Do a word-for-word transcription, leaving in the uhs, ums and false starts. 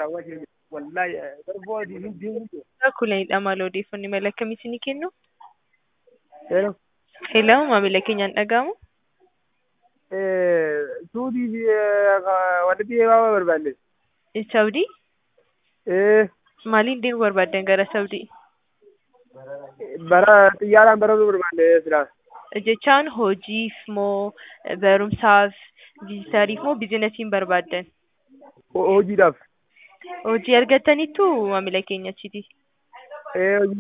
wallahi darbooti hin deemu. Kuleenidha maal odeeffannoo mala akkamii isinii kennu? Hello. Hello, maamila keenyaan dhaga'amu? Eh, suudii fi wanti beekamaa barbaanne. Saawudii? Eh, Maaliin deemuu barbaaddan gara Saawudii? bara xiyyaaraan barachuu barbaanne silaa. Jechaan hojiif moo barumsaaf, viizitariif moo biizinasiin barbaaddan? Hojiidhaaf. Hojii argattaniittu maamila keenya achiiti. Eh, hojii